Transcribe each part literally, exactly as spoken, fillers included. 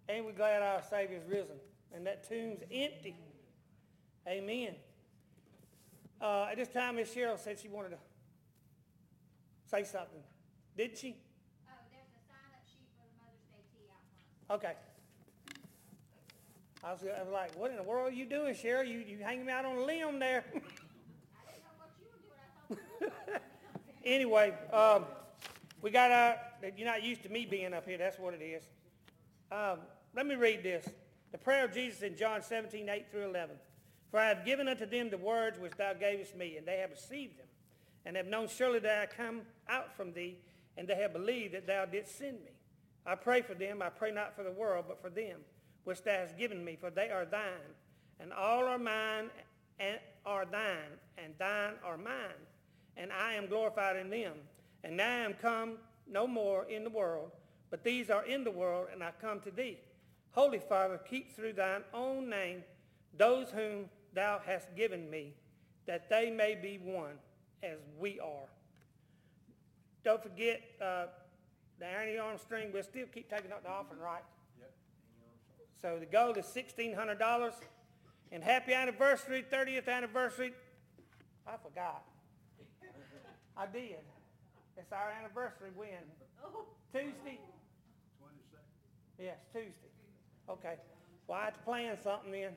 Ain't we glad our Savior's risen and that tomb's empty? Amen. Uh, at this time, Miss Cheryl said she wanted to say something. Did she? Oh, there's a sign-up sheet for the Mother's Day tea out front. Okay. I was, I was like, what in the world are you doing, Cheryl? You you hanging me out on a limb there. I didn't know what you were doing. I thought you were doing. Anyway, um, we got our, you're not used to me being up here. That's what it is. Um, let me read this. The prayer of Jesus in John seventeen, eight through eleven. For I have given unto them the words which thou gavest me, and they have received them, and have known surely that I come out from thee, and they have believed that thou didst send me. I pray for them. I pray not for the world, but for them which thou hast given me, for they are thine, and all are mine, and are thine, and thine are mine, and I am glorified in them. And now I am come no more in the world, but these are in the world, and I come to thee. Holy Father, keep through thine own name those whom thou hast given me, that they may be one as we are. Don't forget uh, the iron arm string. We'll still keep taking up the offering, right? Yep. So the goal is sixteen hundred dollars. And happy anniversary, thirtieth anniversary. I forgot. I did. It's our anniversary when? Tuesday? Twenty-second. Yes, Tuesday. Okay. Well, I had to plan something then.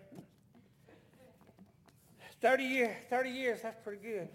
thirty years, thirty years, that's pretty good.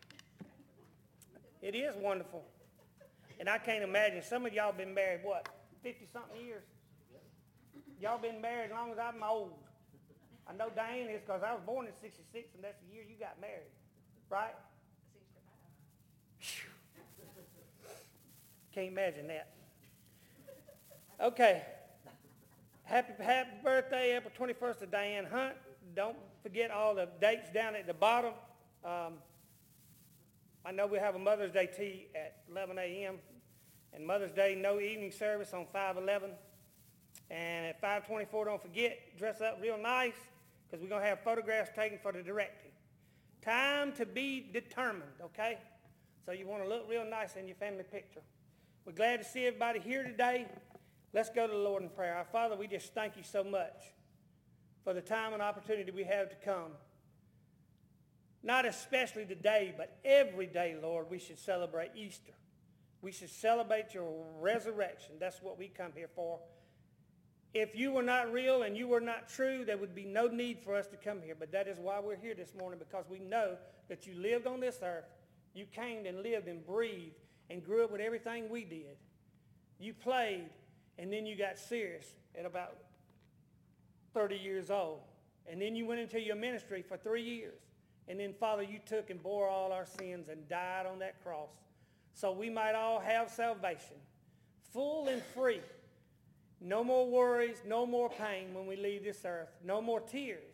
It is wonderful. And I can't imagine, some of y'all been married, what, fifty-something years? Y'all been married as long as I'm old. I know Diane is because I was born in sixty-six, and that's the year you got married, right? sixty-five. Can't imagine that. Okay. Happy, happy birthday, April twenty-first to Diane Hunt. Don't forget all the dates down at the bottom. Um, I know we have a Mother's Day tea at eleven a.m. and Mother's Day no evening service on five eleven. And at five twenty-four, don't forget, dress up real nice because we're going to have photographs taken for the directing. Time to be determined, okay? So you want to look real nice in your family picture. We're glad to see everybody here today. Let's go to the Lord in prayer. Our Father, we just thank you so much for the time and opportunity we have to come. Not especially today, but every day, Lord, we should celebrate Easter. We should celebrate your resurrection. That's what we come here for. If you were not real and you were not true, there would be no need for us to come here. But that is why we're here this morning, because we know that you lived on this earth. You came and lived and breathed and grew up with everything we did. You played, and then you got serious at about thirty years old. And then you went into your ministry for three years. And then, Father, you took and bore all our sins and died on that cross so we might all have salvation, full and free. No more worries, no more pain when we leave this earth. No more tears.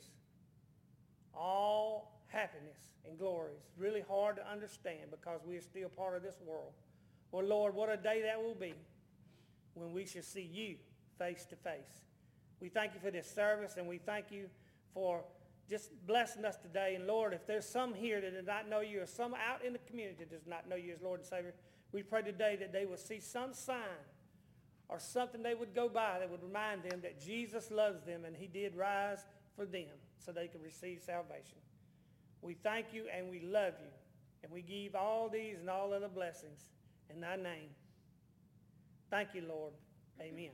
All happiness and glory. It's really hard to understand because we are still part of this world. Well, Lord, what a day that will be when we shall see you face to face. We thank you for this service, and we thank you for just blessing us today. And Lord, if there's some here that does not know you, or some out in the community that does not know you as Lord and Savior, we pray today that they will see some sign or something they would go by that would remind them that Jesus loves them and he did rise for them so they could receive salvation. We thank you and we love you, and we give all these and all other blessings in thy name. Thank you, Lord. Amen.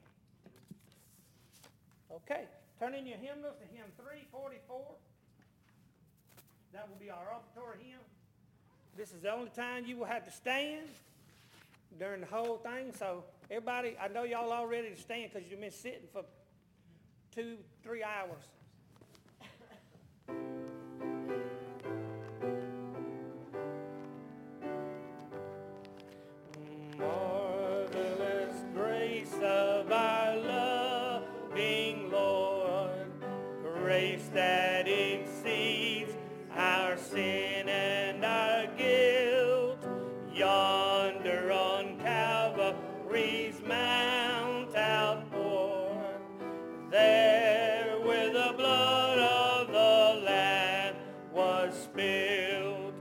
Okay, turn in your hymnals to hymn three forty-four. That will be our offertory hymn. This is the only time you will have to stand during the whole thing. So everybody, I know y'all all ready to stand because you've been sitting for two, three hours. Marvelous grace of our loving Lord, grace that exceeds our sin and our guilt. Yonder on Calvary's mount outpoured, there where the blood of the Lamb was spilled.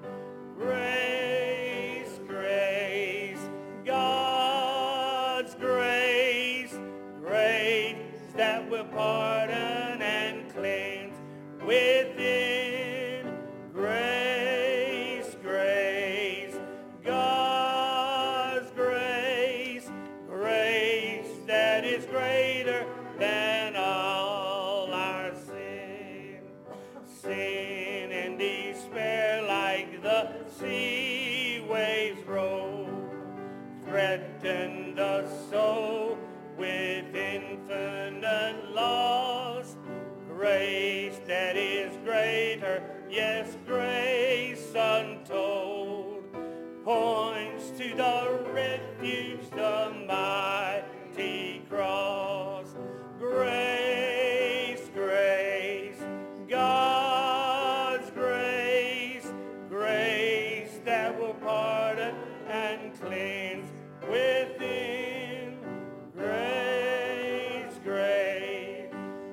Grace, grace, God's grace, grace that will pardon and cleanse within. Grace, grace, God's grace, grace that is greater than all our sin. Sin and despair like the sea waves roll, threaten the soul with infinite loss. Grace that is greater, yes, grace untold, points to the refuge, the mighty cross. Grace, grace, God's grace, grace that will pardon and cleanse within. Grace, grace,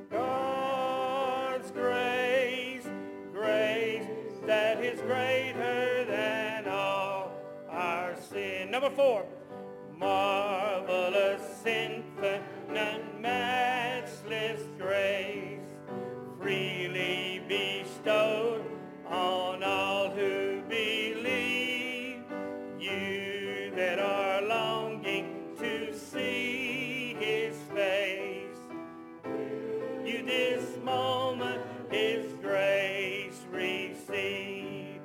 God's grace, grace that is greater than all our sin. Number four, marvelous, infinite, matchless grace, freely bestowed on all who believe. You that are longing to see his face, you this moment his grace receive.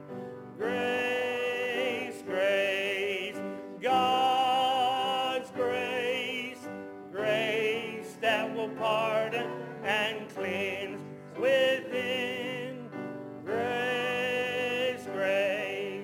Grace, grace, God's grace, grace that will pardon and cleanse within. Grace, grace,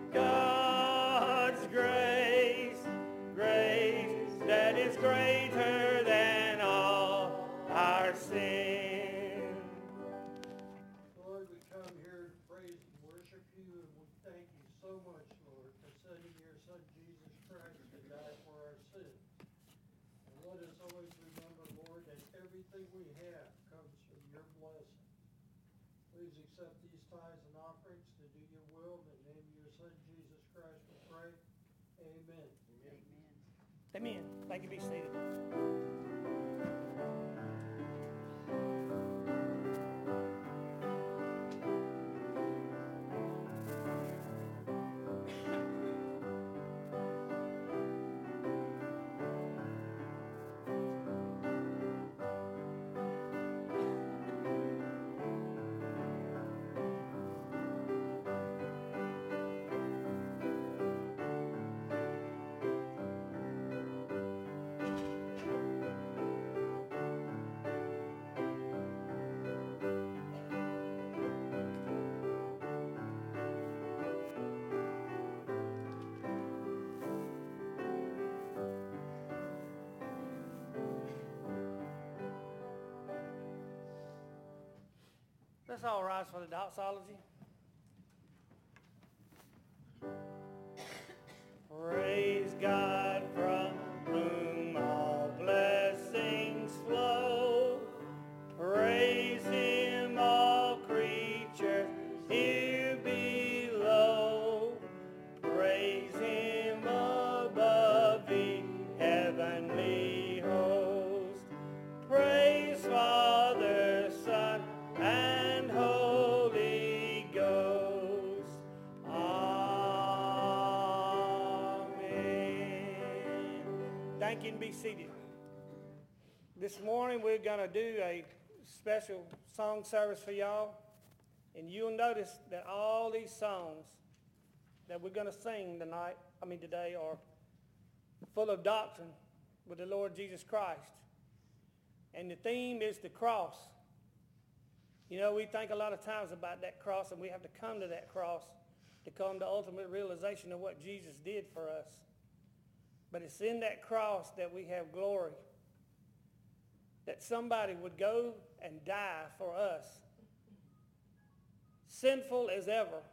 God's grace, grace that is greater than all our sin. Lord, we come here to praise and worship you, and we thank you so much, Lord, for sending your Son, Jesus Christ, to die for our sins. And let us always remember, Lord, that everything we have comes from your blessing. Please accept these tithes and offerings to do your will. In the name of your Son, Jesus Christ, we pray. Amen. Amen. Thank you. Be seated. Let's all rise for the doxology. Praise God from whom all blessings flow. Praise him, all creatures here below. Praise him above the heavenly host. Praise Father, Son, and Holy Ghost. Amen. Thank you, and be seated. This morning we're going to do a special song service for y'all. And you'll notice that all these songs that we're going to sing tonight, I mean today, are full of doctrine with the Lord Jesus Christ. And the theme is the cross. You know, we think a lot of times about that cross, and we have to come to that cross to come to ultimate realization of what Jesus did for us. But it's in that cross that we have glory. That somebody would go and die for us. Sinful as ever.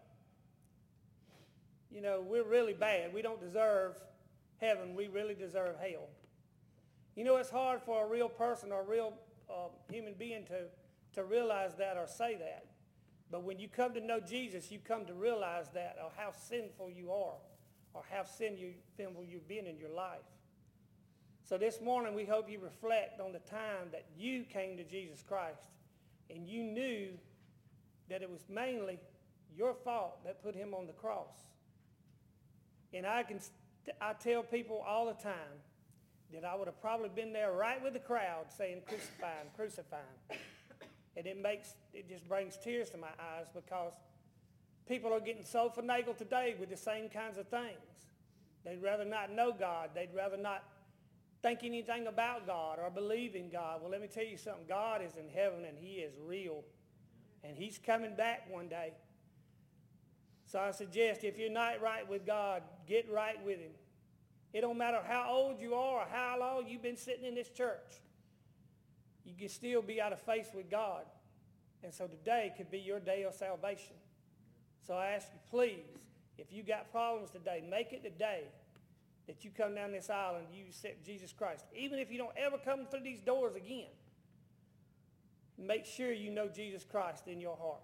You know, we're really bad. We don't deserve heaven. We really deserve hell. You know, it's hard for a real person or a real uh, human being to, to realize that or say that. But when you come to know Jesus, you come to realize that, or how sinful you are, or how sin you, sinful you've been in your life. So this morning, we hope you reflect on the time that you came to Jesus Christ and you knew that it was mainly your fault that put him on the cross. And I can, I tell people all the time that I would have probably been there right with the crowd saying, crucify him, crucify him. And it makes, it just brings tears to my eyes because people are getting so finagled today with the same kinds of things. They'd rather not know God. They'd rather not think anything about God or believe in God. Well, let me tell you something. God is in heaven and he is real. And he's coming back one day. So I suggest if you're not right with God, get right with him. It don't matter how old you are or how long you've been sitting in this church. You can still be out of faith with God. And so today could be your day of salvation. So I ask you, please, if you got problems today, make it today that you come down this aisle and you accept Jesus Christ. Even if you don't ever come through these doors again, make sure you know Jesus Christ in your heart.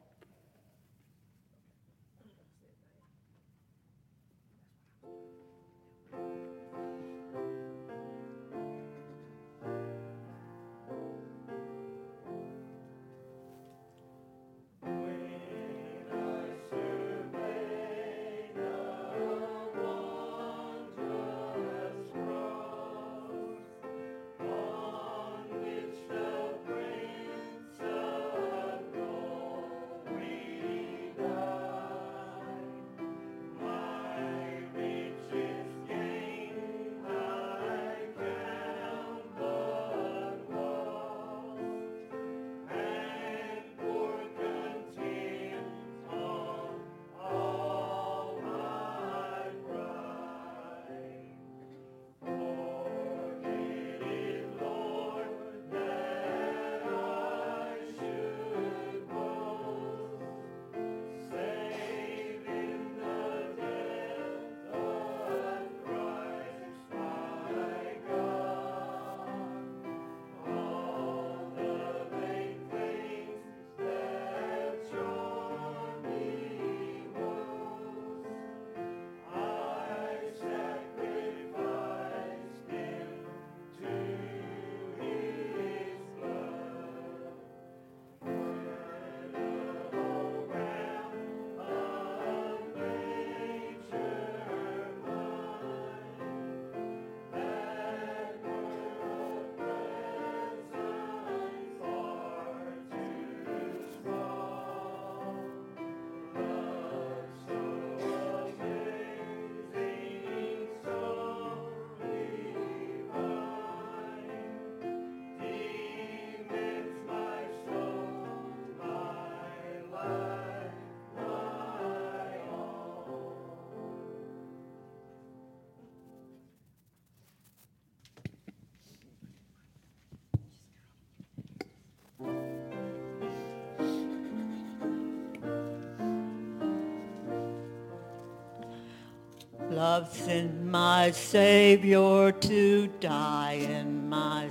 Love sent my Savior to die in my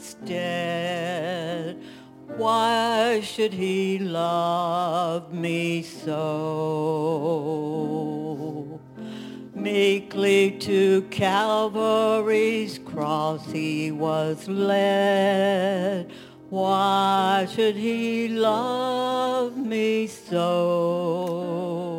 stead. Why should he love me so? Meekly to Calvary's cross he was led. Why should he love me so?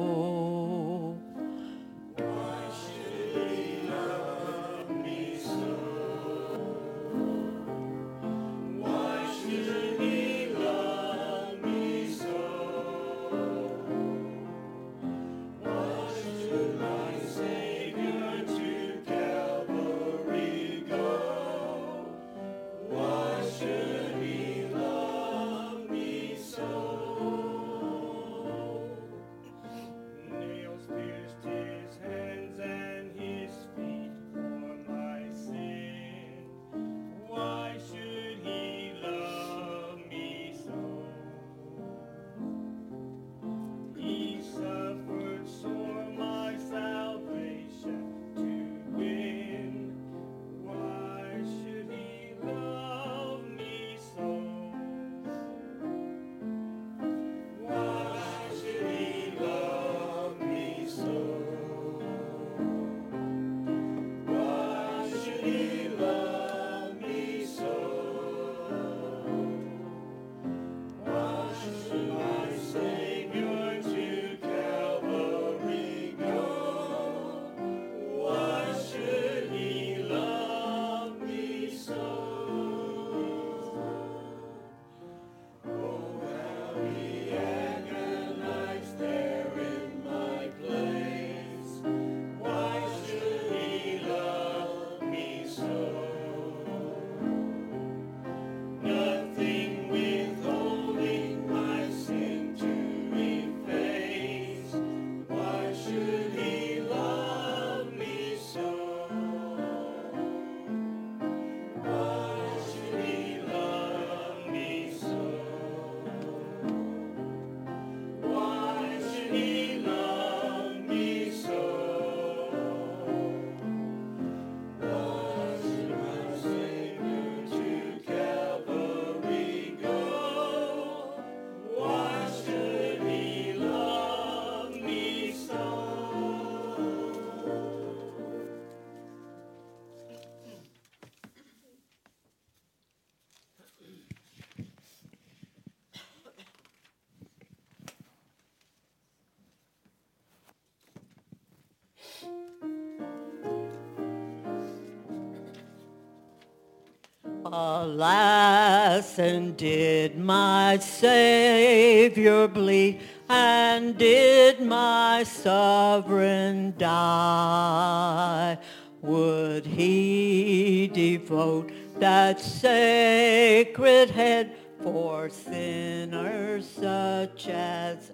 Alas, and did my Savior bleed, and did my sovereign die? Would he devote that sacred head for sinners such as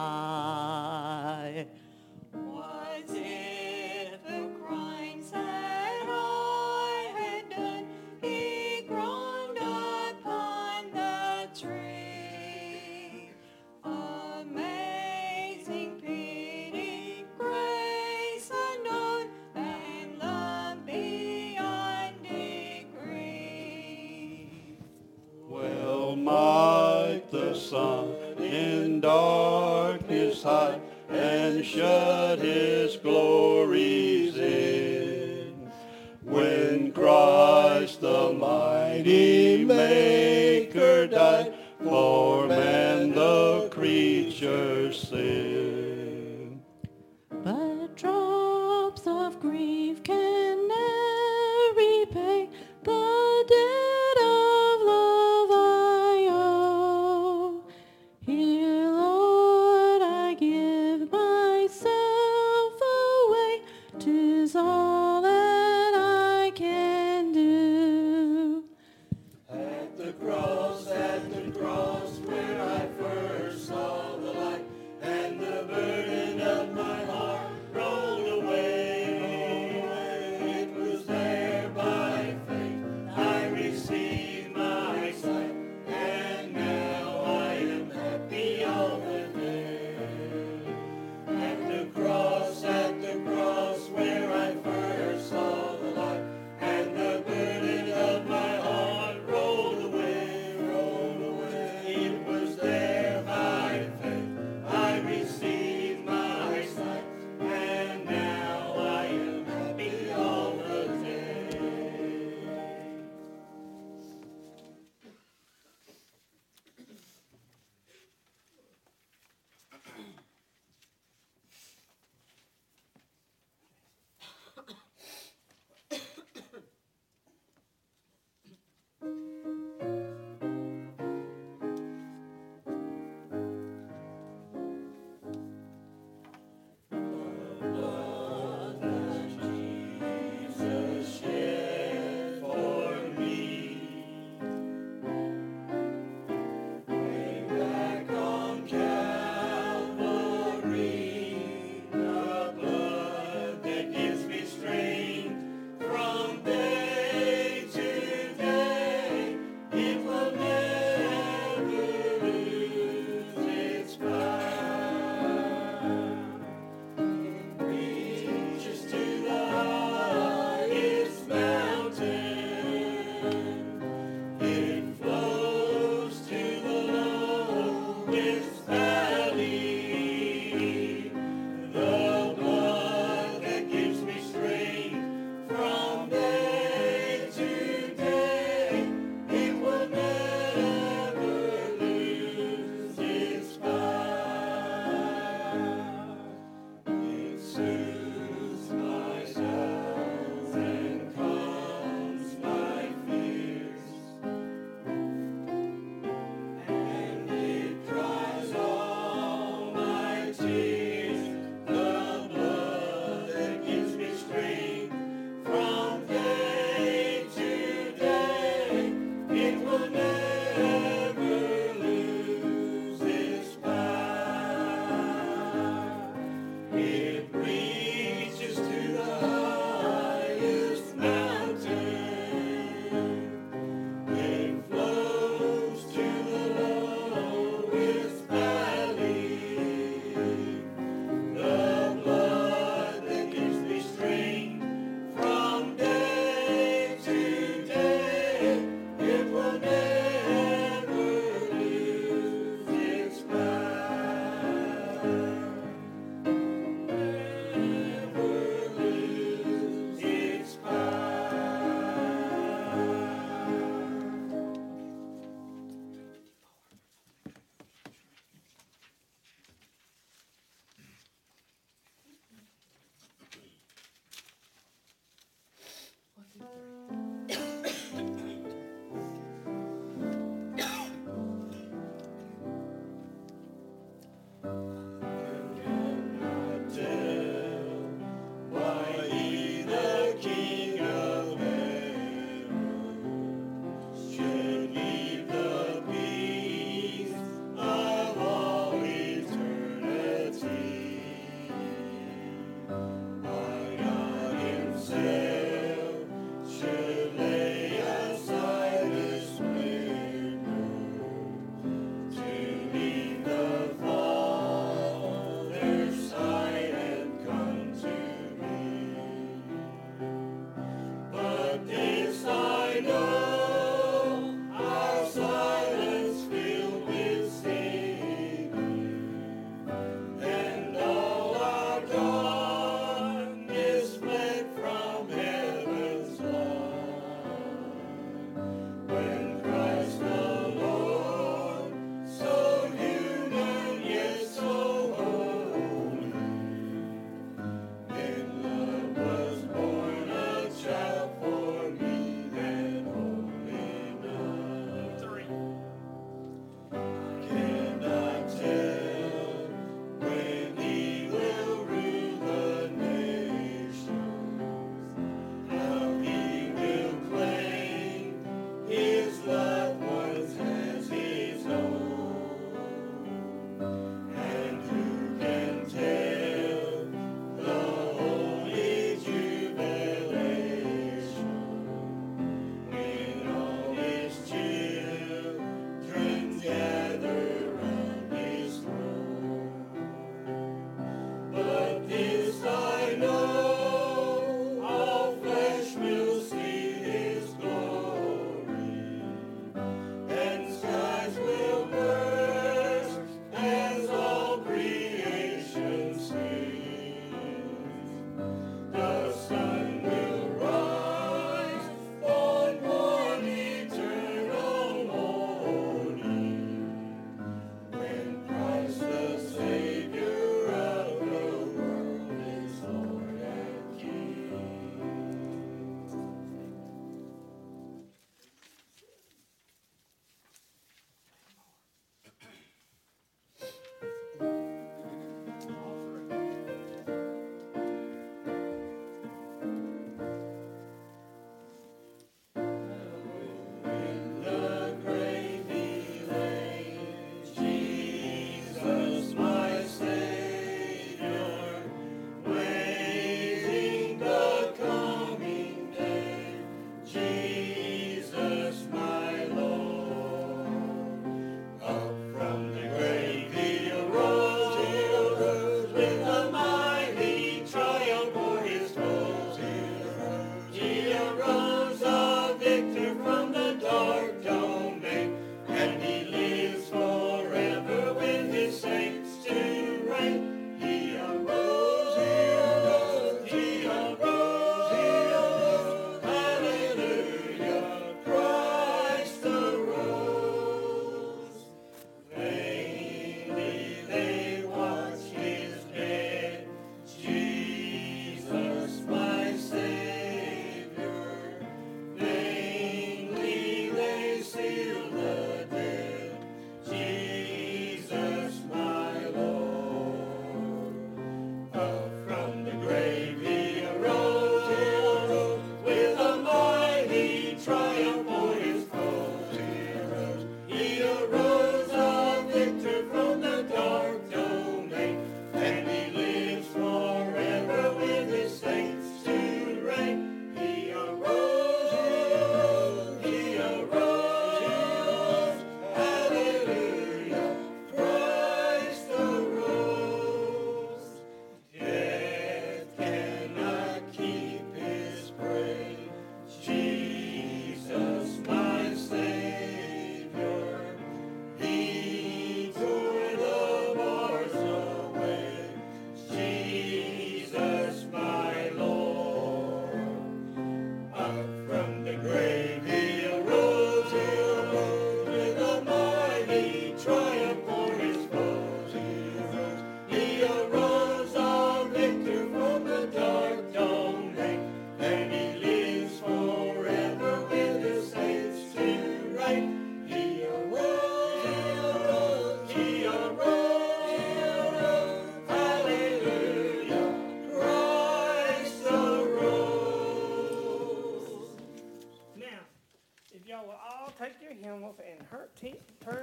I? Was it the crimes that I had done he groaned upon the tree? Amazing pity, grace unknown, and love beyond degree. Well might the sun in darkness hide and shut his glories in, when Christ the mighty Maker died for man the creature's sin. But drops of grief can ne'er repay the debt of love I owe. Here, Lord, I give myself away. 'Tis all that I can do. At the cross, at the cross,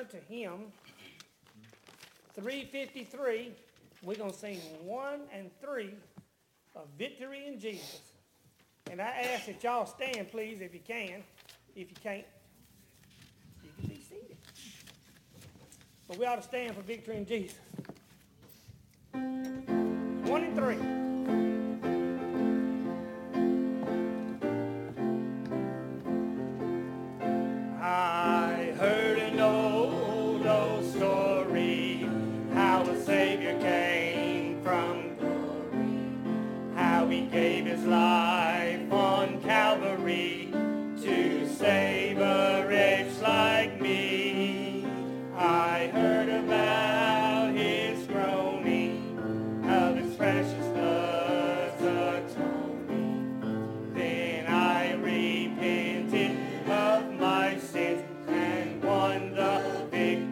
turn to hymn three fifty-three. We're going to sing one and three of Victory in Jesus. And I ask that y'all stand, please, if you can. If you can't, you can be seated. But we ought to stand for Victory in Jesus. One and three. I heard an old, old story, how a Savior came from glory, how he gave his life on Calvary to save a wretch like me. I heard about his groaning, of his precious blood's atoning. Then I repented of my sins and won the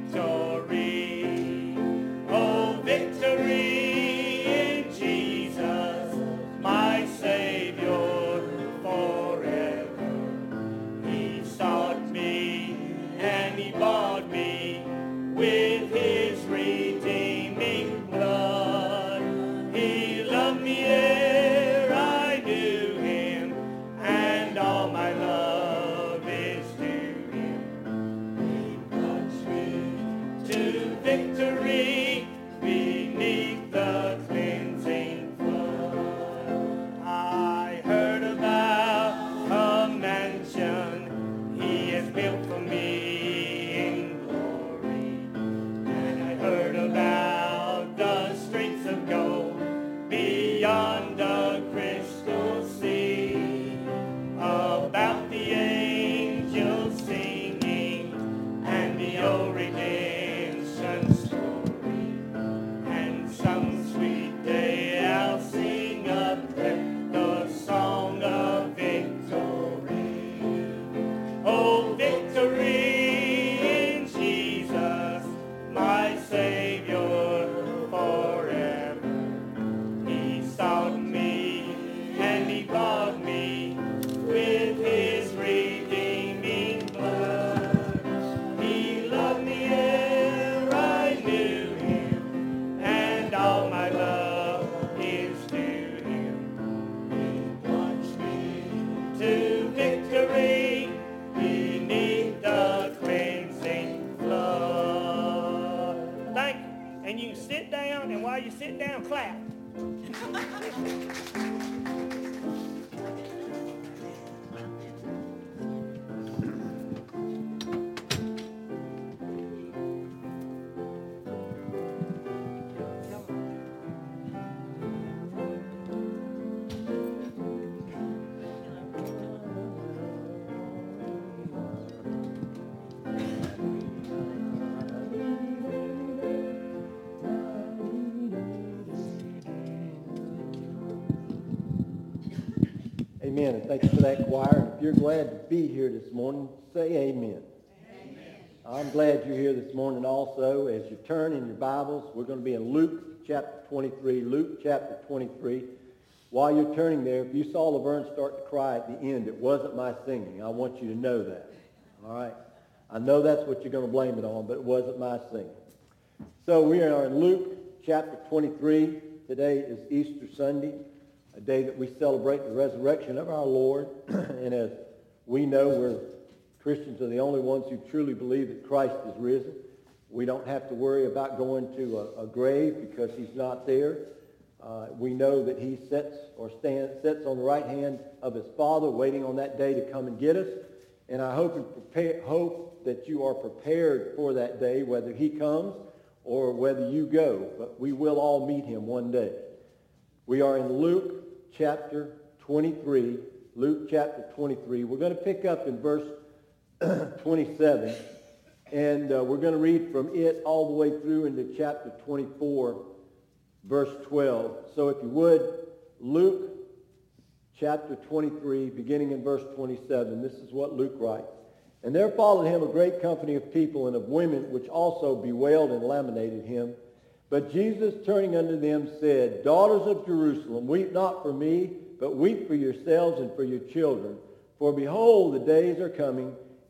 victory. Oh, victory in Jesus, my Savior forever. He sought me and he bought me with his redeeming blood. He loved me ere I knew him, and all my love is to him. He plunged me to victory beneath the cleansing flood. I heard about a mansion he has built for me in glory, and I heard about the streets of gold beyond the crystal sea, about the angels singing and the old redemption story. And some sweet day I'll sing up there the song of victory. Oh, victory in Jesus, my Savior forever. He sought me and he bought me with his redeeming blood. He loved me ere I knew him, and all my love is to him. He plunged me to victory beneath the cleansing flood. Thank you. And you can sit down, and while you sit down, clap. Amen. And thank you for that, choir. And if you're glad to be here this morning, say amen. Amen. I'm glad you're here this morning also. As you turn in your Bibles, we're going to be in Luke chapter twenty-three. Luke chapter twenty-three. While you're turning there, if you saw Laverne start to cry at the end, it wasn't my singing. I want you to know that. All right? I know that's what you're going to blame it on, but it wasn't my singing. So we are in Luke chapter twenty-three. Today is Easter Sunday, a day that we celebrate the resurrection of our Lord. And as we know, we're Christians are the only ones who truly believe that Christ is risen. We don't have to worry about going to a, a grave because he's not there. Uh, we know that he sits or stands, sits on the right hand of his Father, waiting on that day to come and get us. And I hope and prepare, hope that you are prepared for that day, whether he comes or whether you go. But we will all meet him one day. We are in Luke chapter twenty-three. Luke chapter twenty-three. We're going to pick up in verse twenty-seven. And uh, we're going to read from it all the way through into chapter twenty-four, verse twelve. So if you would, Luke chapter twenty-three, beginning in verse twenty-seven. This is what Luke writes. And there followed him a great company of people and of women, which also bewailed and lamented him. But Jesus, turning unto them, said, Daughters of Jerusalem, weep not for me, but weep for yourselves and for your children. For behold, the days are coming,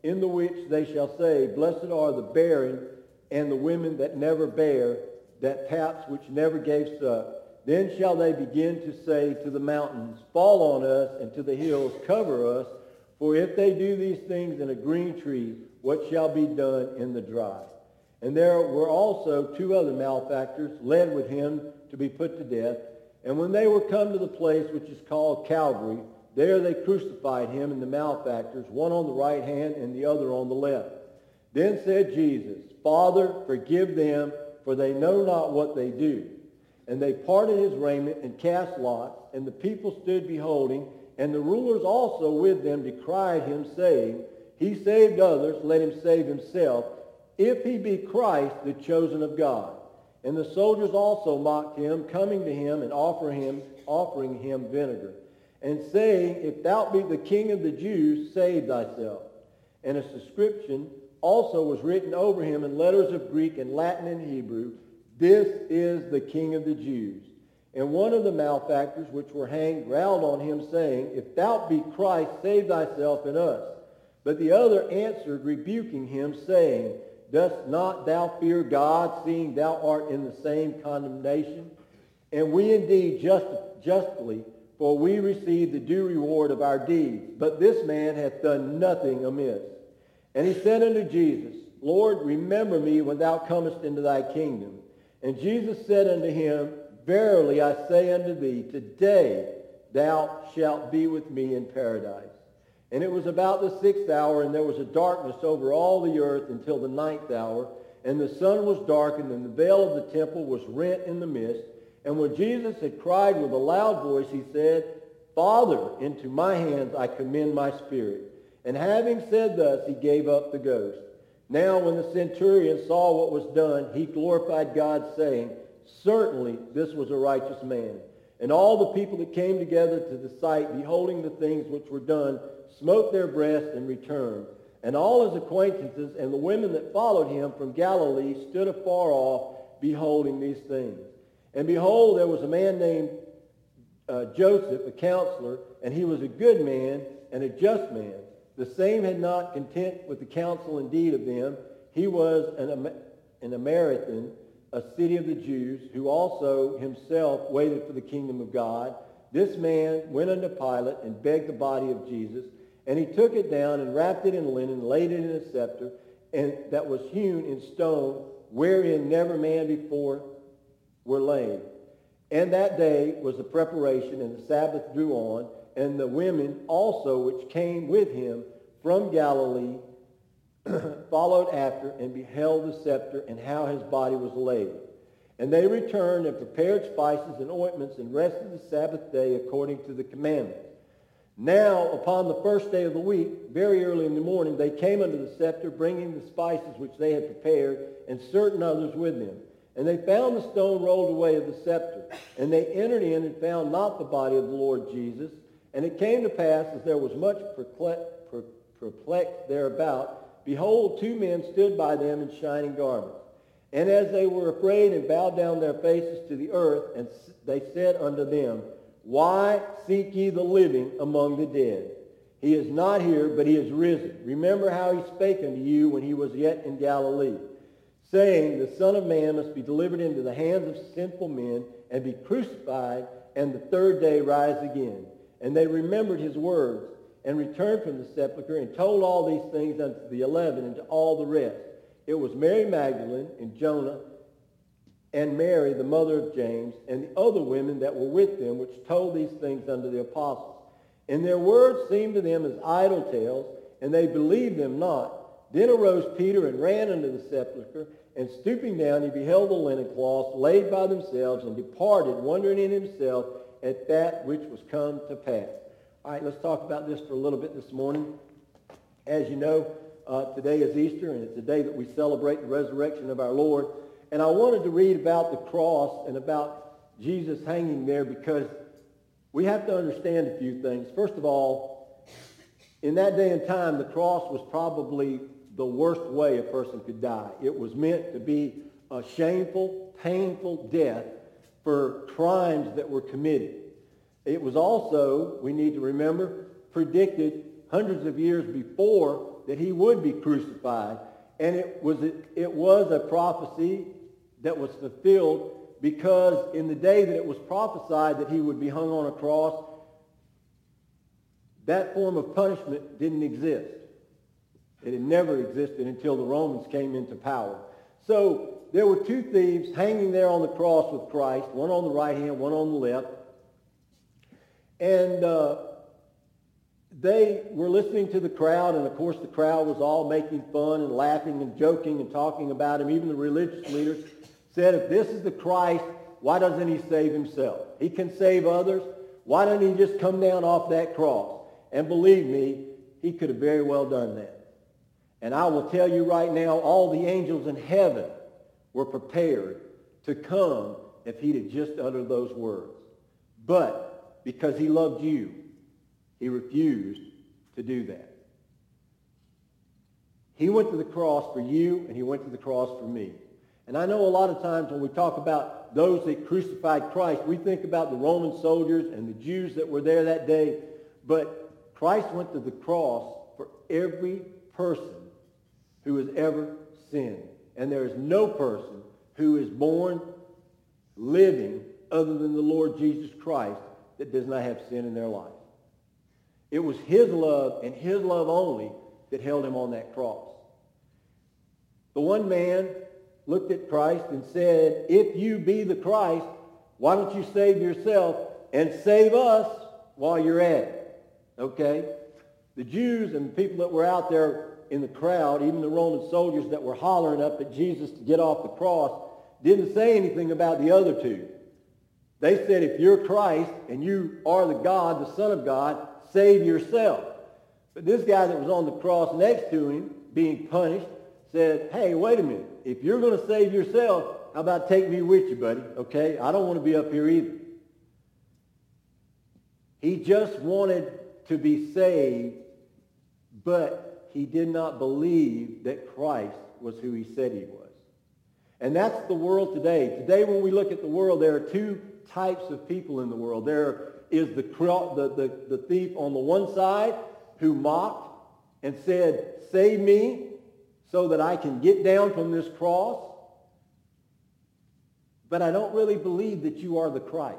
in the which they shall say, Blessed are the barren and the women that never bear, that paps which never gave suck. Then shall they begin to say to the mountains, Fall on us, and to the hills, Cover us. For if they do these things in a green tree, what shall be done in the dry? And there were also two other malefactors led with him to be put to death. And when they were come to the place which is called Calvary, there they crucified him and the malefactors, one on the right hand and the other on the left. Then said Jesus, Father, forgive them, for they know not what they do. And they parted his raiment and cast lots, and the people stood beholding, and the rulers also with them decried him, saying, He saved others, let him save himself, if he be Christ, the chosen of God. And the soldiers also mocked him, coming to him and offering him, offering him vinegar, and saying, If thou be the King of the Jews, save thyself. And a subscription also was written over him in letters of Greek and Latin and Hebrew, This is the King of the Jews. And one of the malefactors which were hanged growled on him, saying, If thou be Christ, save thyself and us. But the other answered, rebuking him, saying, Dost not thou fear God, seeing thou art in the same condemnation? And we indeed just, justly, for we receive the due reward of our deeds. But this man hath done nothing amiss. And he said unto Jesus, Lord, remember me when thou comest into thy kingdom. And Jesus said unto him, Verily I say unto thee, today thou shalt be with me in paradise. And it was about the sixth hour, and there was a darkness over all the earth until the ninth hour. And the sun was darkened, and the veil of the temple was rent in the midst. And when Jesus had cried with a loud voice, he said, Father, into my hands I commend my spirit. And having said thus, he gave up the ghost. Now when the centurion saw what was done, he glorified God, saying, Certainly this was a righteous man. And all the people that came together to the sight, beholding the things which were done, smote their breasts and returned. And all his acquaintances and the women that followed him from Galilee stood afar off, beholding these things. And behold, there was a man named uh, Joseph, a counselor, and he was a good man and a just man. The same had not content with the counsel indeed of them. He was an, an Samaritan, a city of the Jews, who also himself waited for the kingdom of God. This man went unto Pilate and begged the body of Jesus. And he took it down and wrapped it in linen, laid it in a scepter, and that was hewn in stone, wherein never man before were laid. And that day was the preparation, and the Sabbath drew on, and the women also which came with him from Galilee followed after and beheld the scepter and how his body was laid. And they returned and prepared spices and ointments and rested the Sabbath day according to the commandment. Now, upon the first day of the week, very early in the morning, they came unto the scepter, bringing the spices which they had prepared, and certain others with them. And they found the stone rolled away of the scepter. And they entered in and found not the body of the Lord Jesus. And it came to pass, as there was much perplexed thereabout, behold, two men stood by them in shining garments. And as they were afraid and bowed down their faces to the earth, and they said unto them, Why seek ye the living among the dead? He is not here, but he is risen. Remember how he spake unto you when he was yet in Galilee, saying, The Son of Man must be delivered into the hands of sinful men, and be crucified, and the third day rise again. And they remembered his words, and returned from the sepulchre, and told all these things unto the eleven, and to all the rest. It was Mary Magdalene, and Jonah, and Mary, the mother of James, and the other women that were with them, which told these things unto the apostles. And their words seemed to them as idle tales, and they believed them not. Then arose Peter and ran unto the sepulchre, and stooping down, he beheld the linen cloths laid by themselves, and departed, wondering in himself at that which was come to pass. All right, let's talk about this for a little bit this morning. As you know, uh, today is Easter, and it's the day that we celebrate the resurrection of our Lord. And I wanted to read about the cross and about Jesus hanging there, because we have to understand a few things. First of all, in that day and time, the cross was probably the worst way a person could die. It was meant to be a shameful, painful death for crimes that were committed. It was also, we need to remember, predicted hundreds of years before that he would be crucified. And it was, it, it was a prophecy that was fulfilled, because in the day that it was prophesied that he would be hung on a cross, that form of punishment didn't exist. It had never existed until the Romans came into power. So there were two thieves hanging there on the cross with Christ, one on the right hand, one on the left. And uh, they were listening to the crowd, and of course the crowd was all making fun and laughing and joking and talking about him. Even the religious leaders said, if this is the Christ, why doesn't he save himself? He can save others. Why doesn't he just come down off that cross? And believe me, he could have very well done that. And I will tell you right now, all the angels in heaven were prepared to come if he'd have just uttered those words. But because he loved you, he refused to do that. He went to the cross for you, and he went to the cross for me. And I know a lot of times when we talk about those that crucified Christ, we think about the Roman soldiers and the Jews that were there that day. But Christ went to the cross for every person who has ever sinned. And there is no person who is born living other than the Lord Jesus Christ that does not have sin in their life. It was his love and his love only that held him on that cross. The one man looked at Christ and said, if you be the Christ, why don't you save yourself and save us while you're at it? Okay? The Jews and the people that were out there in the crowd, even the Roman soldiers that were hollering up at Jesus to get off the cross, didn't say anything about the other two. They said, if you're Christ and you are the God, the Son of God, save yourself. But this guy that was on the cross next to him, being punished, said, hey, wait a minute. If you're going to save yourself, how about take me with you, buddy? Okay? I don't want to be up here either. He just wanted to be saved, but he did not believe that Christ was who he said he was. And that's the world today. Today when we look at the world, there are two types of people in the world. There is the, the, the, the thief on the one side who mocked and said, save me so that I can get down from this cross. But I don't really believe that you are the Christ.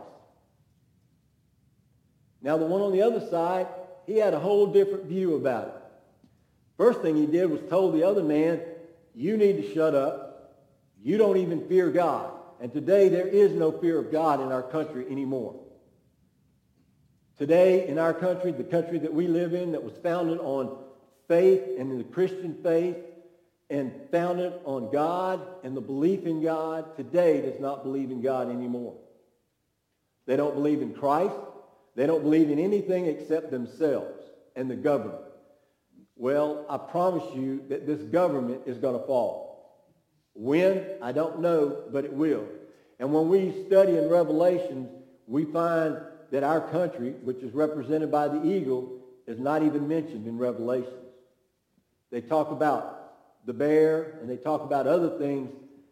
Now the one on the other side, he had a whole different view about it. First thing he did was told the other man, you need to shut up. You don't even fear God. And today there is no fear of God in our country anymore. Today in our country, the country that we live in, that was founded on faith and in the Christian faith and founded on God and the belief in God, today does not believe in God anymore. They don't believe in Christ. They don't believe in anything except themselves and the government. Well, I promise you that this government is going to fall. When? I don't know, but it will. And when we study in Revelations, we find that our country, which is represented by the eagle, is not even mentioned in Revelations. They talk about the bear, and they talk about other things.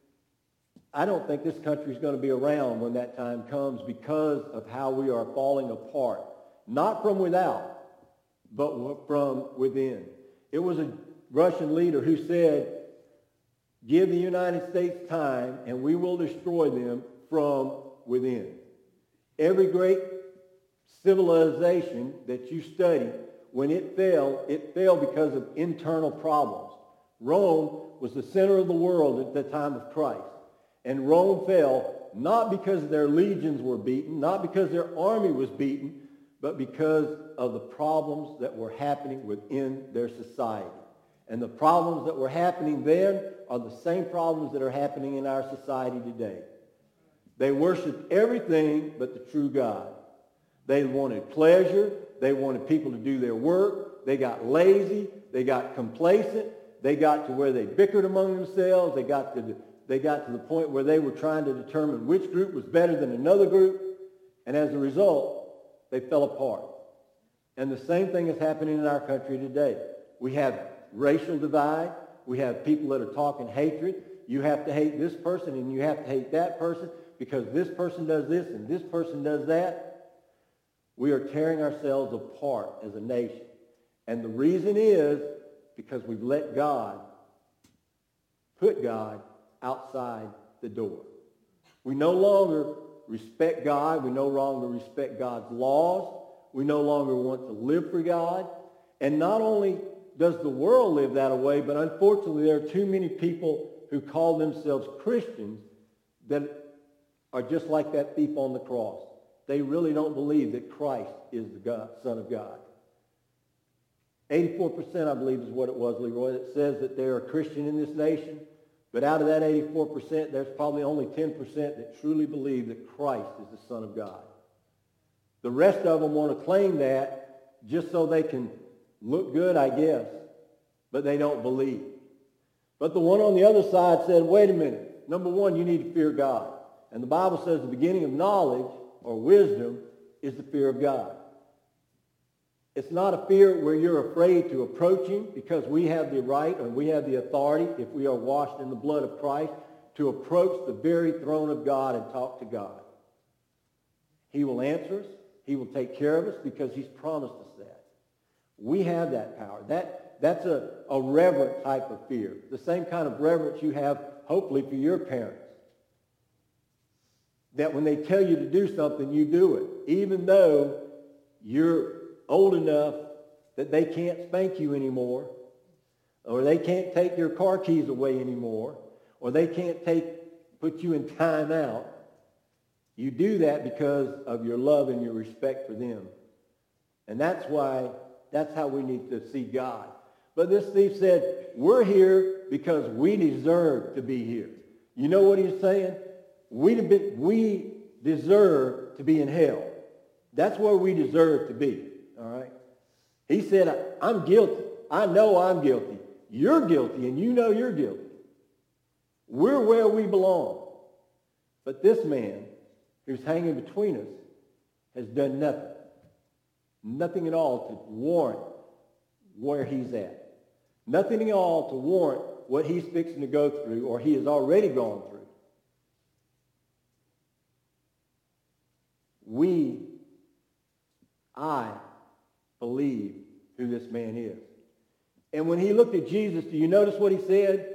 I don't think this country is going to be around when that time comes because of how we are falling apart. Not from without, but from within. It was a Russian leader who said, give the United States time and we will destroy them from within. Every great civilization that you study, when it fell, it fell because of internal problems. Rome was the center of the world at the time of Christ. And Rome fell not because their legions were beaten, not because their army was beaten, but because of the problems that were happening within their society. And the problems that were happening then are the same problems that are happening in our society today. They worshiped everything but the true God. They wanted pleasure. They wanted people to do their work. They got lazy. They got complacent. They got to where they bickered among themselves. They got to the, they got to the point where they were trying to determine which group was better than another group. And as a result, they fell apart. And the same thing is happening in our country today. We have racial divide. We have people that are talking hatred. You have to hate this person and you have to hate that person because this person does this and this person does that. We are tearing ourselves apart as a nation. And the reason is because we've let God, put God outside the door. We no longer respect God. We no longer respect God's laws. We no longer want to live for God. And not only does the world live that way, but unfortunately there are too many people who call themselves Christians that are just like that thief on the cross. They really don't believe that Christ is the God, Son of God. eighty-four percent, I believe, is what it was, Leroy, that says that they're a Christian in this nation. But out of that eighty-four percent, there's probably only ten percent that truly believe that Christ is the Son of God. The rest of them want to claim that just so they can look good, I guess, but they don't believe. But the one on the other side said, wait a minute. Number one, you need to fear God. And the Bible says the beginning of knowledge or wisdom is the fear of God. It's not a fear where you're afraid to approach him, because we have the right and we have the authority, if we are washed in the blood of Christ, to approach the very throne of God and talk to God. He will answer us. He will take care of us because he's promised us that. We have that power. That, that's a, a reverent type of fear. The same kind of reverence you have, hopefully, for your parents. That when they tell you to do something, you do it. Even though you're old enough that they can't spank you anymore, or they can't take your car keys away anymore, or they can't take put you in time out. You do that because of your love and your respect for them. And that's why, that's how we need to see God. But this thief said, we're here because we deserve to be here. You know what he's saying? We, we deserve to be in hell. That's where we deserve to be. All right? He said, I'm guilty. I know I'm guilty. You're guilty, and you know you're guilty. We're where we belong. But this man who's hanging between us has done nothing. Nothing at all to warrant where he's at. Nothing at all to warrant what he's fixing to go through or he has already gone through. We, I, believe who this man is. And when he looked at Jesus, do you notice what he said?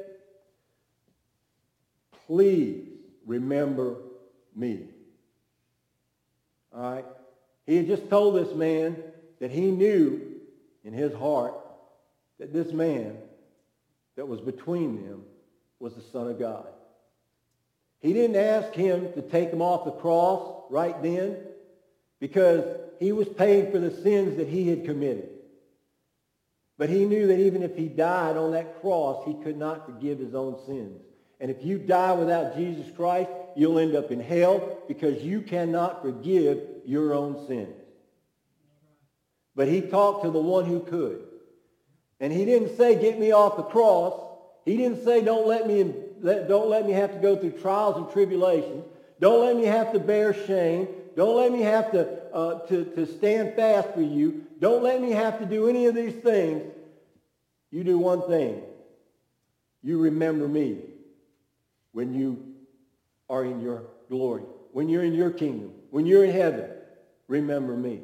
Please remember me. All right? He had just told this man that he knew in his heart that this man that was between them was the Son of God. He didn't ask him to take him off the cross right then because he was paying for the sins that he had committed. But he knew that even if he died on that cross, he could not forgive his own sins. And if you die without Jesus Christ, you'll end up in hell because you cannot forgive your own sins. But he talked to the one who could. And he didn't say, get me off the cross. He didn't say, don't let me, don't let me have to go through trials and tribulations. Don't let me have to bear shame. Don't let me have to, uh, to, to stand fast for you. Don't let me have to do any of these things. You do one thing. You remember me when you are in your glory, when you're in your kingdom, when you're in heaven. Remember me.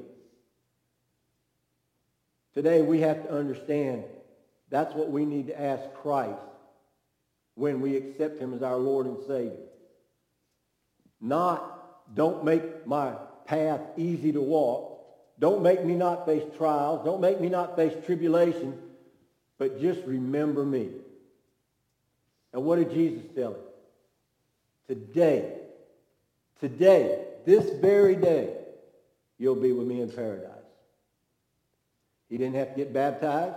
Today we have to understand that's what we need to ask Christ when we accept him as our Lord and Savior. Not, don't make my path easy to walk. Don't make me not face trials. Don't make me not face tribulation. But just remember me. And what did Jesus tell him? Today, today, this very day, you'll be with me in paradise. He didn't have to get baptized.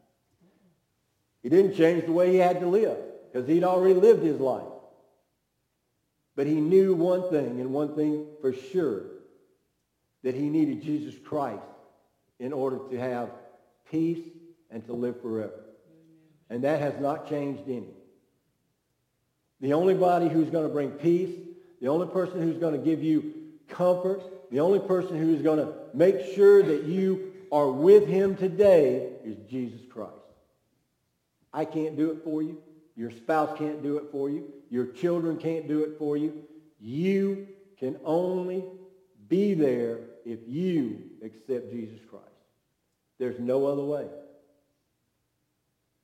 He didn't change the way he had to live because he'd already lived his life. But he knew one thing, and one thing for sure, that he needed Jesus Christ in order to have peace and to live forever. And that has not changed any. The only body who's going to bring peace, the only person who's going to give you comfort, the only person who's going to make sure that you are with him today is Jesus Christ. I can't do it for you. Your spouse can't do it for you. Your children can't do it for you. You can only be there if you accept Jesus Christ. There's no other way.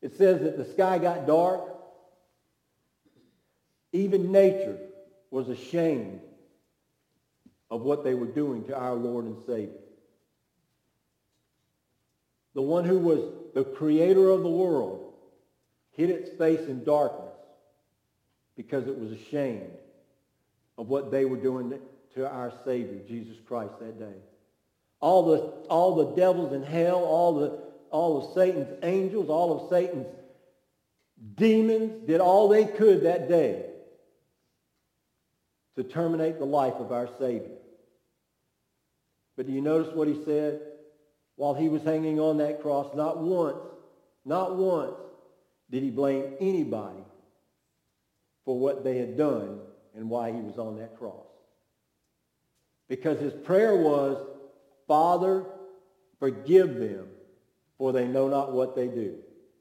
It says that the sky got dark. Even nature was ashamed of what they were doing to our Lord and Savior. The one who was the creator of the world hid its face in darkness because it was ashamed of what they were doing to our Savior, Jesus Christ, that day. All the, all the devils in hell, all, the, all of Satan's angels, all of Satan's demons did all they could that day to terminate the life of our Savior. But do you notice what he said? While he was hanging on that cross, not once, not once did he blame anybody for what they had done and why he was on that cross. Because his prayer was, Father, forgive them, for they know not what they do.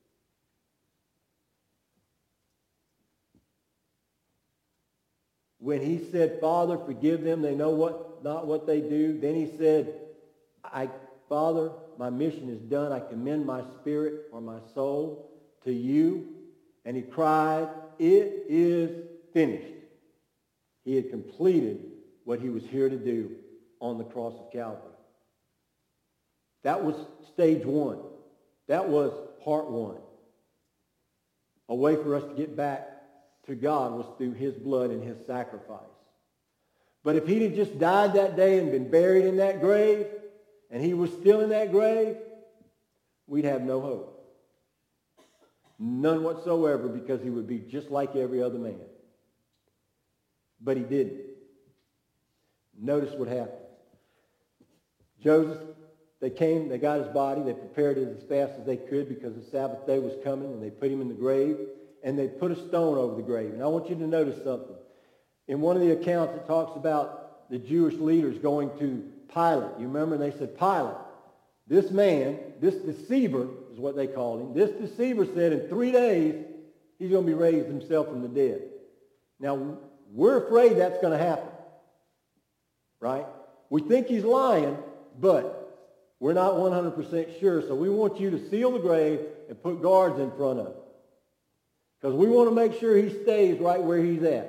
When he said, Father, forgive them, they know what not what they do, then he said, I, Father, my mission is done. I commend my spirit or my soul to you. And he cried, it is finished. He had completed what he was here to do on the cross of Calvary. That was stage one. That was part one. A way for us to get back to God was through his blood and his sacrifice. But if he'd have just died that day and been buried in that grave, and he was still in that grave, we'd have no hope. None whatsoever, because he would be just like every other man. But he didn't. Notice what happened. Joseph, they came, they got his body, they prepared it as fast as they could because the Sabbath day was coming, and they put him in the grave, and they put a stone over the grave. And I want you to notice something. In one of the accounts, it talks about the Jewish leaders going to Pilate. You remember they said, Pilate, this man, this deceiver is what they called him, this deceiver said in three days he's going to be raised himself from the dead. Now, we're afraid that's going to happen, right? We think he's lying, but we're not one hundred percent sure, so we want you to seal the grave and put guards in front of it. Because we want to make sure he stays right where he's at.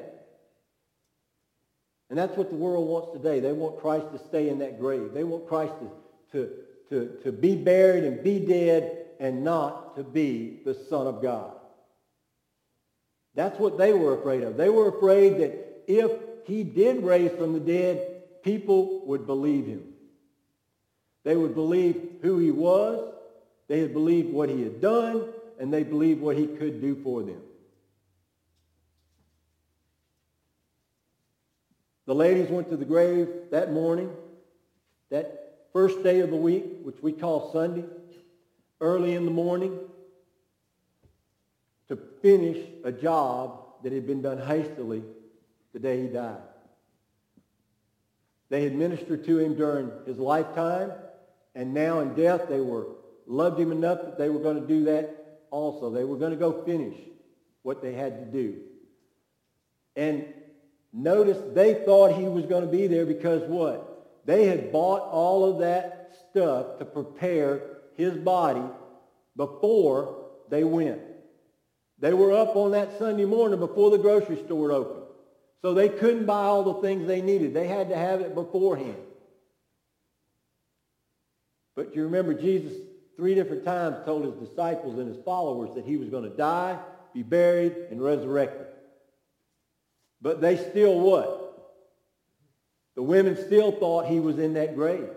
And that's what the world wants today. They want Christ to stay in that grave. They want Christ to, to, to, to be buried and be dead and not to be the Son of God. That's what they were afraid of. They were afraid that if he did raise from the dead, people would believe him. They would believe who he was. They had believed what he had done, and they believed what he could do for them. The ladies went to the grave that morning, that first day of the week, which we call Sunday, early in the morning, to finish a job that had been done hastily the day he died. They had ministered to him during his lifetime, and now in death they were loved him enough that they were going to do that also. They were going to go finish what they had to do. And notice they thought he was going to be there because what? They had bought all of that stuff to prepare his body before they went. They were up on that Sunday morning before the grocery store opened. So they couldn't buy all the things they needed. They had to have it beforehand. But you remember Jesus three different times told his disciples and his followers that he was going to die, be buried, and resurrected. But they still what? The women still thought he was in that grave.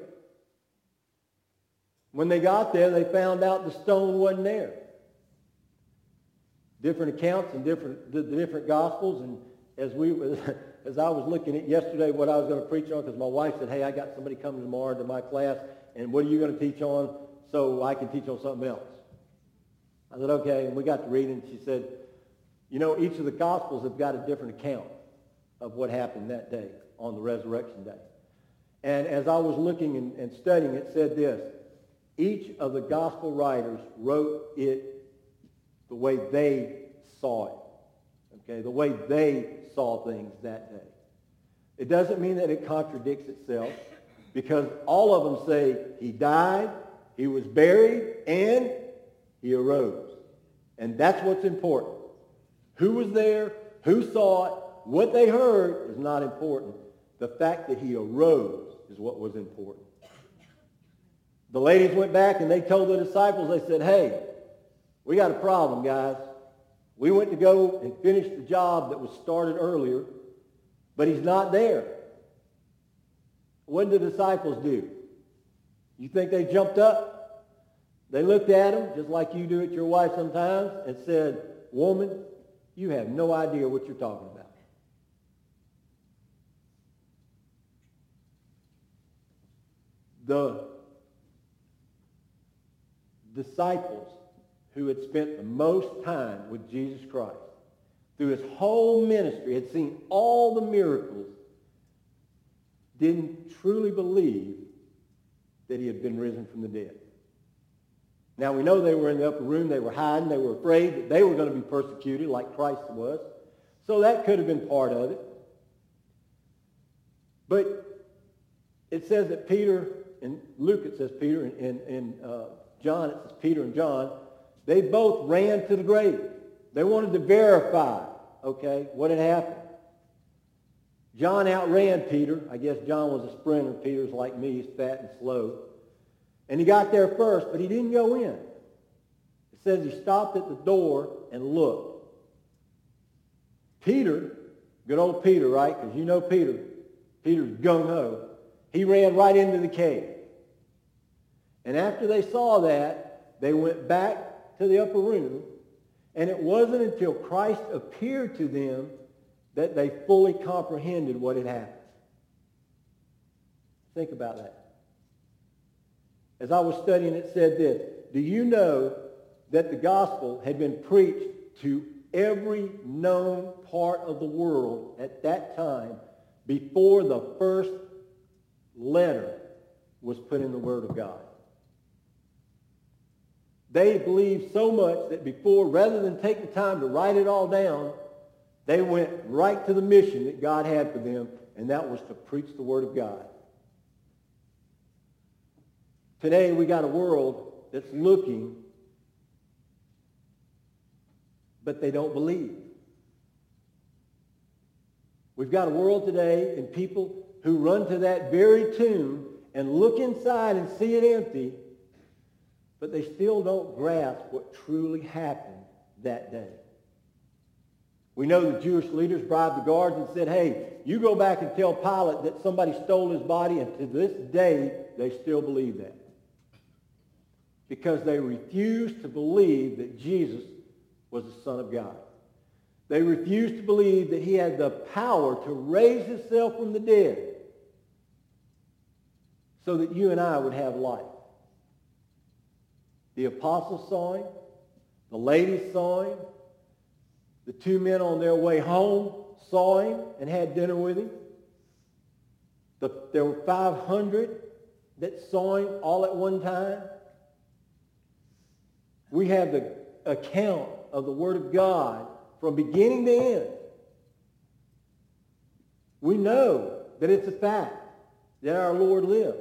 When they got there, they found out the stone wasn't there. Different accounts and different the, the different gospels, and as we as I was looking at yesterday what I was going to preach on, because my wife said, "Hey, I got somebody coming tomorrow to my class, and what are you going to teach on so I can teach on something else?" I said, "Okay," and we got to reading, and she said, "You know, each of the gospels have got a different account of what happened that day on the resurrection day." And as I was looking and, and studying, it said this: each of the gospel writers wrote it the way they saw it, okay, the way they saw things that day. It doesn't mean that it contradicts itself, because all of them say he died, he was buried, and he arose. And that's what's important. Who was there, who saw it, what they heard is not important. The fact that he arose is what was important. The ladies went back and they told the disciples, they said, hey, we got a problem, guys. We went to go and finish the job that was started earlier, but he's not there. What did the disciples do? You think they jumped up? They looked at him, just like you do at your wife sometimes, and said, woman, you have no idea what you're talking about. The disciples who had spent the most time with Jesus Christ through his whole ministry, had seen all the miracles, didn't truly believe that he had been risen from the dead. Now, we know they were in the upper room, they were hiding, they were afraid that they were going to be persecuted like Christ was. So that could have been part of it. But it says that Peter, in Luke it says Peter, and in, in uh, John it says Peter and John, they both ran to the grave. They wanted to verify, okay, what had happened. John outran Peter. I guess John was a sprinter. Peter's like me, he's fat and slow. And he got there first, but he didn't go in. It says he stopped at the door and looked. Peter, good old Peter, right? Because you know Peter. Peter's gung-ho. He ran right into the cave. And after they saw that, they went back to the upper room. And it wasn't until Christ appeared to them that they fully comprehended what had happened. Think about that. As I was studying, it said this: do you know that the gospel had been preached to every known part of the world at that time before the first letter was put in the Word of God? They believed so much that before, rather than take the time to write it all down, they went right to the mission that God had for them, and that was to preach the Word of God. Today, we got a world that's looking, but they don't believe. We've got a world today and people who run to that very tomb and look inside and see it empty, but they still don't grasp what truly happened that day. We know the Jewish leaders bribed the guards and said, hey, you go back and tell Pilate that somebody stole his body, and to this day, they still believe that. Because they refused to believe that Jesus was the Son of God. They refused to believe that he had the power to raise himself from the dead so that you and I would have life. The apostles saw him. The ladies saw him. The two men on their way home saw him and had dinner with him. The, there were five hundred that saw him all at one time. We have the account of the Word of God from beginning to end. We know that it's a fact that our Lord lives.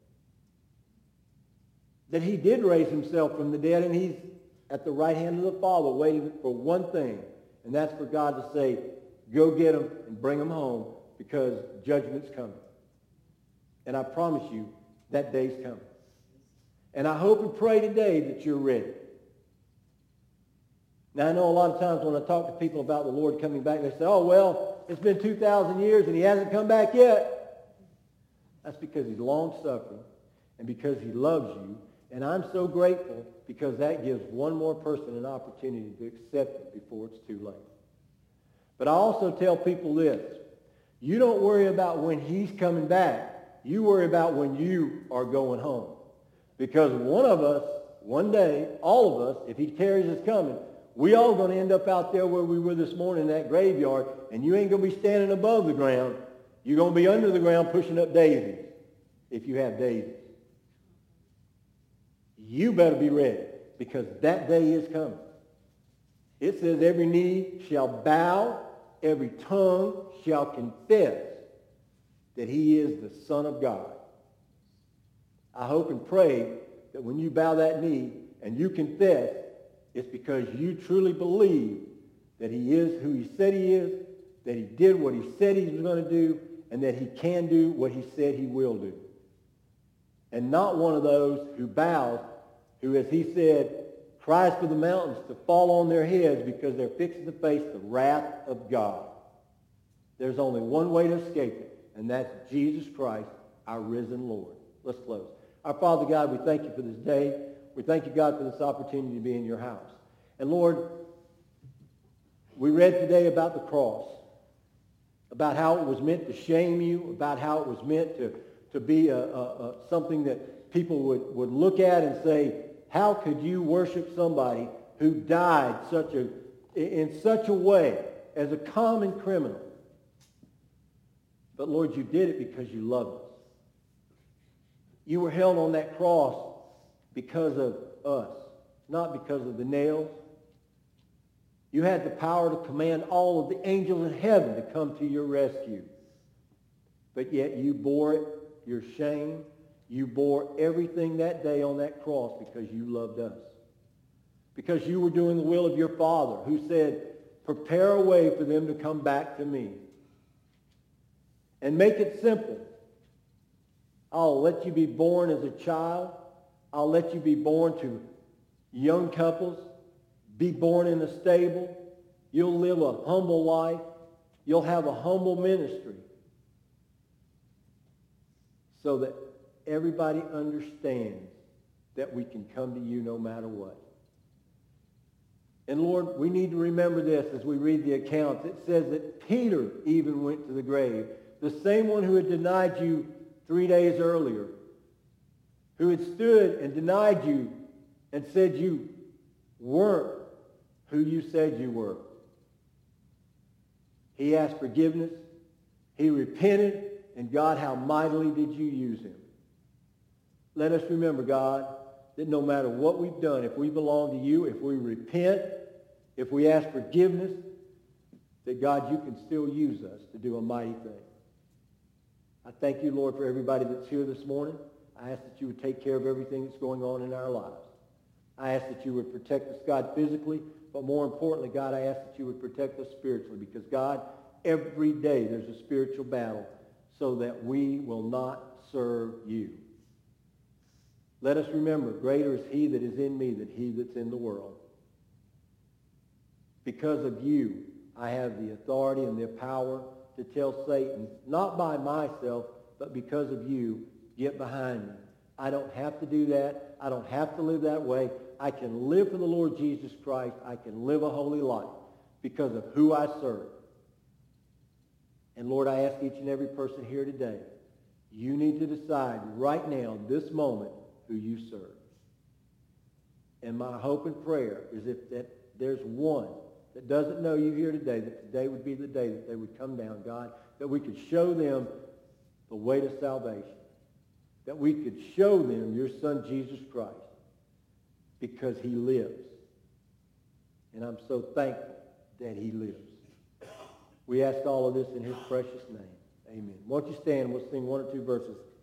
That he did raise himself from the dead, and he's at the right hand of the Father waiting for one thing, and that's for God to say, go get them and bring them home because judgment's coming. And I promise you, that day's coming. And I hope and pray today that you're ready. Now, I know a lot of times when I talk to people about the Lord coming back, they say, oh, well, it's been two thousand years and he hasn't come back yet. That's because he's long-suffering and because he loves you. And I'm so grateful because that gives one more person an opportunity to accept it before it's too late. But I also tell people this: you don't worry about when he's coming back. You worry about when you are going home. Because one of us, one day, all of us, if he carries us coming, we all going to end up out there where we were this morning in that graveyard, and you ain't going to be standing above the ground. You're going to be under the ground pushing up daisies, if you have daisies. You better be ready, because that day is coming. It says every knee shall bow, every tongue shall confess that he is the Son of God. I hope and pray that when you bow that knee and you confess, It's because you truly believe that he is who he said he is, that he did what he said he was going to do, and that he can do what he said he will do. And not one of those who bows, who, as he said, cries for the mountains to fall on their heads because they're fixing to face the wrath of God. There's only one way to escape it, and that's Jesus Christ, our risen Lord. Let's close. Our Father God, we thank you for this day. We thank you, God, for this opportunity to be in your house. And Lord, we read today about the cross, about how it was meant to shame you, about how it was meant to, to be a, a, a, something that people would, would look at and say, how could you worship somebody who died such a, in such a way as a common criminal? But Lord, you did it because you loved us. You were held on that cross because of us, not because of the nails. You had the power to command all of the angels in heaven to come to your rescue. But yet you bore it, your shame. You bore everything that day on that cross because you loved us. Because you were doing the will of your Father, who said, prepare a way for them to come back to me. And make it simple. I'll let you be born as a child. I'll let you be born to young couples. Be born in a stable. You'll live a humble life. You'll have a humble ministry. So that everybody understands that we can come to you no matter what. And Lord, we need to remember this as we read the accounts. It says that Peter even went to the grave. The same one who had denied you three days earlier. Who had stood and denied you and said you weren't who you said you were. He asked forgiveness. He repented. And God, how mightily did you use him? Let us remember, God, that no matter what we've done, if we belong to you, if we repent, if we ask forgiveness, that God, you can still use us to do a mighty thing. I thank you, Lord, for everybody that's here this morning. I ask that you would take care of everything that's going on in our lives. I ask that you would protect us, God, physically, but more importantly, God, I ask that you would protect us spiritually because, God, every day there's a spiritual battle so that we will not serve you. Let us remember, greater is he that is in me than he that's in the world. Because of you, I have the authority and the power to tell Satan, not by myself, but because of you, get behind me. I don't have to do that. I don't have to live that way. I can live for the Lord Jesus Christ. I can live a holy life because of who I serve. And Lord, I ask each and every person here today, you need to decide right now, this moment, who you serve. And my hope and prayer is if that there's one that doesn't know you here today, that today would be the day that they would come down, God, that we could show them the way to salvation, that we could show them your Son, Jesus Christ, because he lives. And I'm so thankful that he lives. We ask all of this in his precious name. Amen. Won't you stand and we'll sing one or two verses